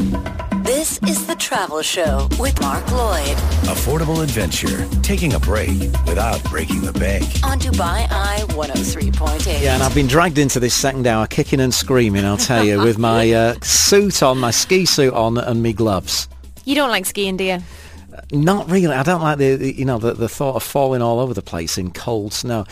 This is The Travel Show with Mark Lloyd. Affordable adventure, taking a break without breaking the bank. On Dubai Eye 103.8. Yeah, and I've been dragged into this second hour kicking and screaming, I'll tell you, with my suit on, my ski suit on, and me gloves. You don't like skiing, do you? Not really. I don't like the thought of falling all over the place in cold snow.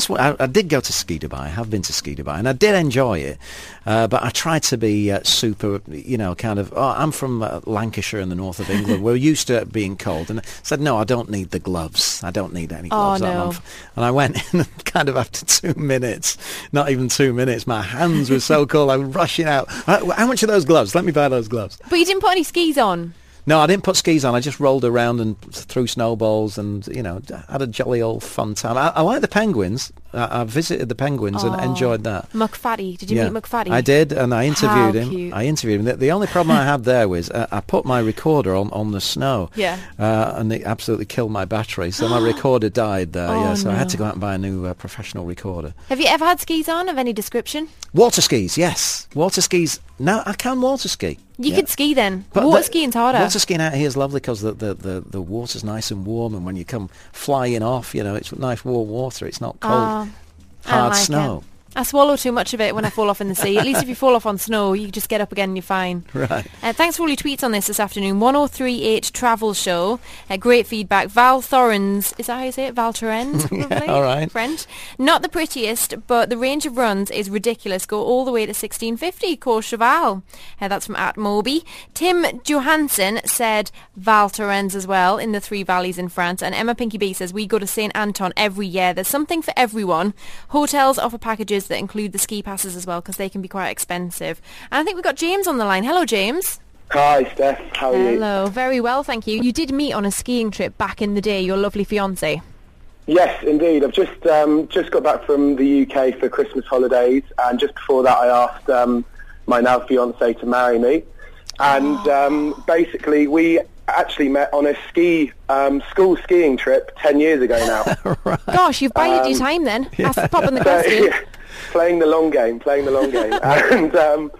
I did go to Ski Dubai. I have been to Ski Dubai, and I did enjoy it. But I tried to be super, kind of. Oh, I'm from Lancashire in the north of England. We're used to it being cold, and I said, no, I don't need the gloves. I don't need any gloves. Oh, no. And I went in, kind of after 2 minutes, not even 2 minutes. My hands were so cold. I was rushing out. How much are those gloves? Let me buy those gloves. But you didn't put any skis on. No, I didn't put skis on. I just rolled around and threw snowballs and, had a jolly old fun time. I like the penguins. I visited the penguins and enjoyed that. McFaddy. Did you meet McFaddy? I did, and I interviewed him. Cute. I interviewed him. The only problem I had there was I put my recorder on the snow. Yeah. And it absolutely killed my battery. So my recorder died there. So I had to go out and buy a new professional recorder. Have you ever had skis on of any description? Water skis, yes. Water skis. No, I can water ski. You could ski then. But water skiing's harder. Water skiing out here is lovely because the water's nice and warm, and when you come flying off, it's nice warm water. It's not cold, hard snow. I swallow too much of it when I fall off in the sea. At least if you fall off on snow, you just get up again and you're fine. Right. Thanks for all your tweets on this afternoon. 1038 Travel Show. Great feedback. Val Thorens, is that how you say it? Val Thorens, probably? Yeah, all right. French. Not the prettiest, but the range of runs is ridiculous. Go all the way to 1650, Courchevel. That's from @Moby. Tim Johansson said Val Thorens as well, in the Three Valleys in France. And Emma Pinky B says, we go to St. Anton every year. There's something for everyone. Hotels offer packages that include the ski passes as well, because they can be quite expensive. And I think we've got James on the line. Hello, James. Hi, Steph. How are you? Hello. Very well, thank you. You did meet on a skiing trip back in the day, your lovely fiancée. Yes, indeed. I've just got back from the UK for Christmas holidays, and just before that I asked my now fiancée to marry me. And basically we actually met on a school skiing trip 10 years ago now. Right. Gosh, you've bided your time then. That's popping the question. Playing the long game. And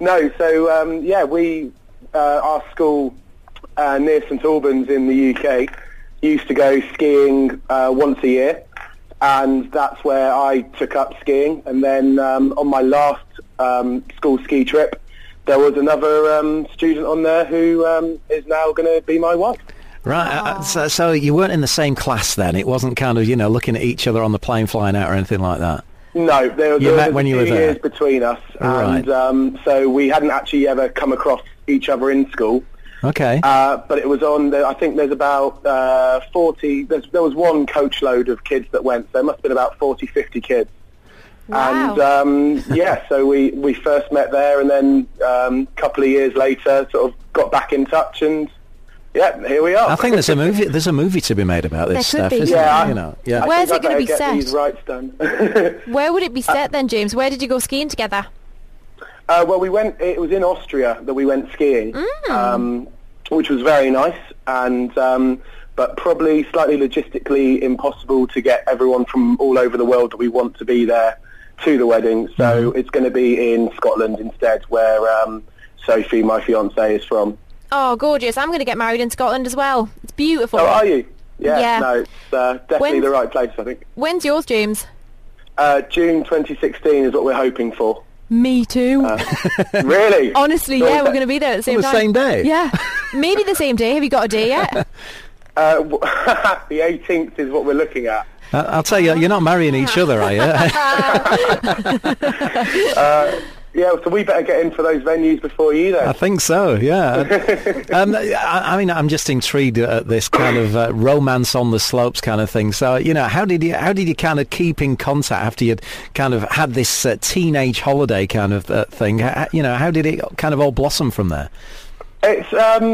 our school near St Albans in the UK used to go skiing once a year, and that's where I took up skiing. And then on my last school ski trip, there was another student on there who is now going to be my wife. Right, so you weren't in the same class then? It wasn't kind of, looking at each other on the plane flying out or anything like that? No, there was met when you were 2 there? years between us, and right. So we hadn't actually ever come across each other in school. Okay. But it was on, I think there's about 40, there was one coach load of kids that went, so there must have been about 40, 50 kids. Wow. And so we first met there, and then a couple of years later sort of got back in touch, and here we are. I think there's a movie to be made about this There stuff, could be. isn't Yeah, it? Where's it going to be get set? These rights done. Where would it be set then, James? Where did you go skiing together? Well, it was in Austria that we went skiing, which was very nice, and but probably slightly logistically impossible to get everyone from all over the world that we want to be there to the wedding. So it's going to be in Scotland instead, where Sophie, my fiancée, is from. Oh, gorgeous. I'm going to get married in Scotland as well. It's beautiful. Oh, are you? Yeah. No, it's definitely the right place, I think. When's yours, James? June 2016 is what we're hoping for. Me too. Really? Honestly, we're going to be there at the same time. On the same day? Yeah. Maybe the same day. Have you got a day yet? The 18th is what we're looking at. I'll tell you, you're not marrying each other, are you? So we better get in for those venues before you then. I think so, yeah. I'm just intrigued at this kind of romance on the slopes kind of thing. So, how did you kind of keep in contact after you'd kind of had this teenage holiday kind of thing? How did it kind of all blossom from there? It's,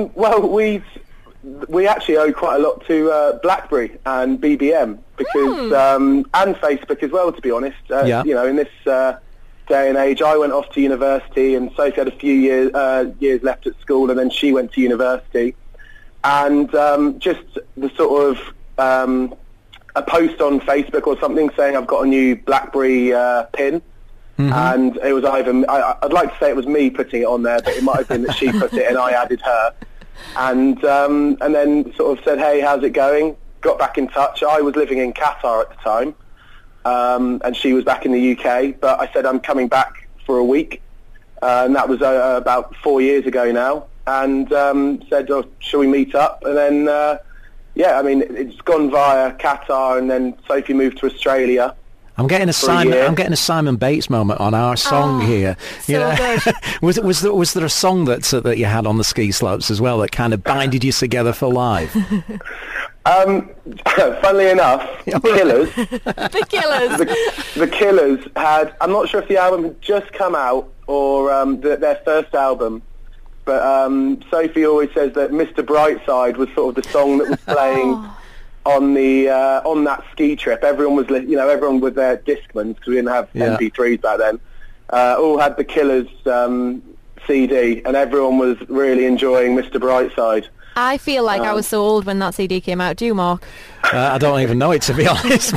we actually owe quite a lot to BlackBerry and BBM because and Facebook as well, to be honest. In this day and age, I went off to university, and Sophie had a few years left at school, and then she went to university. And just the sort of a post on Facebook or something saying I've got a new BlackBerry pin and it was either I'd like to say it was me putting it on there, but it might have been that she put it and I added her, and then sort of said, hey, how's it going? Got back in touch. I was living in Qatar at the time, and she was back in the UK, but I said I'm coming back for a week, and that was about 4 years ago now, and said, oh, shall we meet up? And then it's gone via Qatar, and then Sophie moved to Australia. I'm getting a Simon Bates moment on our song here. Good. Was there a song that you had on the ski slopes as well that kind of binded you together for life? Funnily enough, Killers. The Killers had. I'm not sure if the album had just come out or their first album, but Sophie always says that Mr. Brightside was sort of the song that was playing. On that ski trip, everyone was everyone with their Discmans, because we didn't have MP3s back then. All had the Killers CD, and everyone was really enjoying Mr. Brightside. I feel like I was so old when that CD came out. Do you, Mark? I don't even know it, to be honest.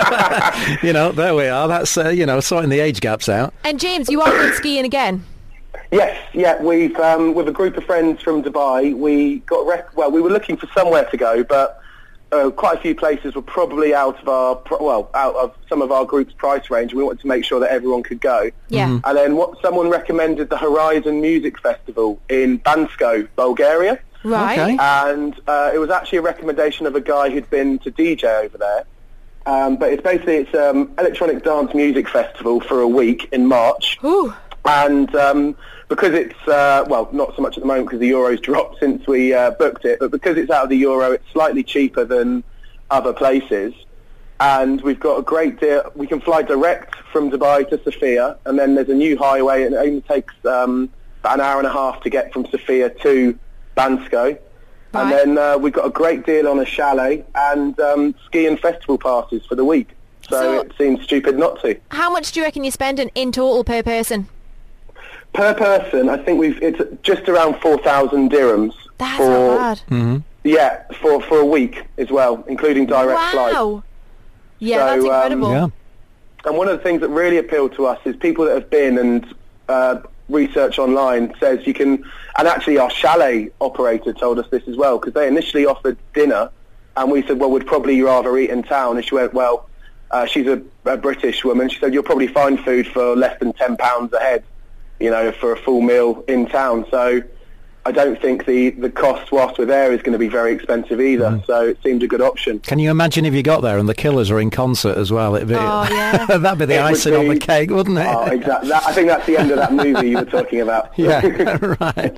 There we are. That's sorting the age gaps out. And James, you are going skiing again? Yes, yeah. We've with a group of friends from Dubai. We got we were looking for somewhere to go, but quite a few places were probably out of some of our group's price range. We wanted to make sure that everyone could go. Yeah. Mm-hmm. And then someone recommended the Horizon Music Festival in Bansko, Bulgaria. Right. Okay. And it was actually a recommendation of a guy who'd been to DJ over there. But it's electronic dance music festival for a week in March. Ooh. And because it's, not so much at the moment because the Euro's dropped since we booked it, but because it's out of the Euro, it's slightly cheaper than other places. And we've got a great deal. We can fly direct from Dubai to Sofia, and then there's a new highway, and it only takes about an hour and a half to get from Sofia to Bansko. Right. And then we've got a great deal on a chalet and ski and festival passes for the week. So it seems stupid not to. How much do you reckon you're spending in total per person? Per person, I think it's just around 4,000 dirhams. That's not bad. Mm-hmm. Yeah, for a week as well, including direct flights. Wow. Yeah, that's incredible. Yeah. And one of the things that really appealed to us is people that have been and research online says you can, and actually our chalet operator told us this as well, because they initially offered dinner, and we said, well, we'd probably rather eat in town. And she went, well, she's a British woman. She said, you'll probably find food for less than £10 a head, for a full meal in town. So I don't think the cost whilst we're there is going to be very expensive either. Mm. So it seemed a good option. Can you imagine if you got there and the Killers are in concert as well? That'd be the icing on the cake, wouldn't it? Oh, exactly. I think that's the end of that movie you were talking about. Yeah, right.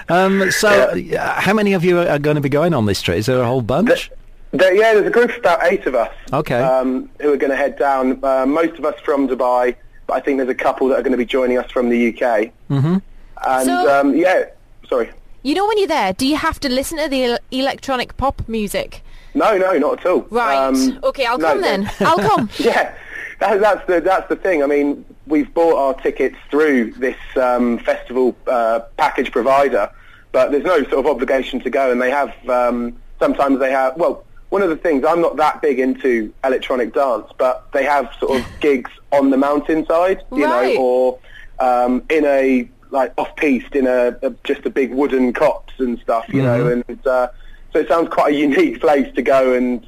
How many of you are going to be going on this trip? Is there a whole bunch? There's a group of about 8 of us. Okay. Who are going to head down. Most of us from Dubai, but I think there's a couple that are going to be joining us from the UK. Mm-hmm. And sorry. You know, when you're there, do you have to listen to the electronic pop music? No, not at all. Right. Okay, I'll come then. I'll come. Yeah, that's the thing. I mean, we've bought our tickets through this festival package provider, but there's no sort of obligation to go. And they have sometimes they have. Well, one of the things, I'm not that big into electronic dance, but they have sort of gigs on the mountainside, right. Or in a off-piste in just a big wooden copse and stuff, know, and so it sounds quite a unique place to go and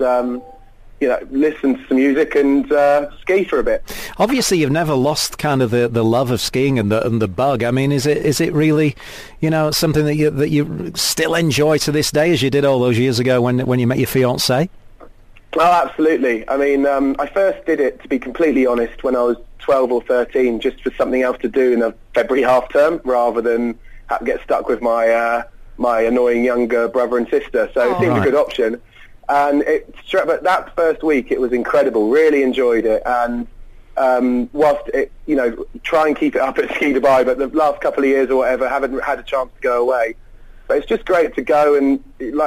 listen to some music and ski for a bit. Obviously, you've never lost kind of the love of skiing and the bug. I mean, is it really something that you still enjoy to this day as you did all those years ago when you met your fiancée? Oh, absolutely. I mean, I first did it, to be completely honest, when I was 12 or 13, just for something else to do in a February half term, rather than get stuck with my my annoying younger brother and sister. So it seemed a good option. And but that first week, it was incredible. Really enjoyed it. And whilst it, try and keep it up at Ski Dubai, but the last couple of years or whatever, haven't had a chance to go away. But it's just great to go and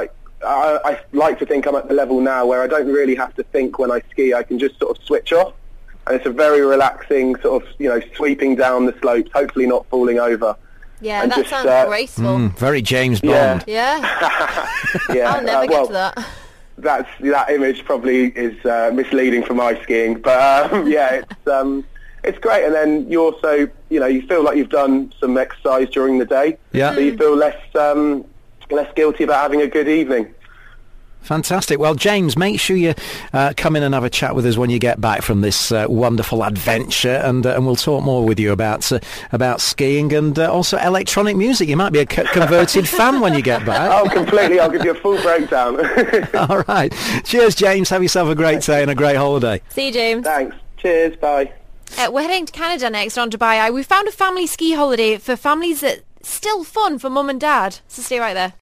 I like to think I'm at the level now where I don't really have to think when I ski. I can just sort of switch off, and it's a very relaxing sort of sweeping down the slopes, hopefully not falling over. Yeah, and that sounds graceful. Very James Bond. Yeah. Yeah. I'll never get to that. That image probably is misleading for my skiing, but it's it's great. And then you also, you feel like you've done some exercise during the day. Yeah. So you feel less guilty about having a good evening. Fantastic. Well, James, make sure you come in and have a chat with us when you get back from this wonderful adventure, and we'll talk more with you about skiing and also electronic music. You might be a converted fan when you get back. Oh, completely. I'll give you a full breakdown. All right. Cheers, James. Have yourself a great day and a great holiday. See you, James. Thanks. Cheers. Bye. We're heading to Canada next, on Dubai. We found a family ski holiday for families that still fun for mum and dad. So stay right there.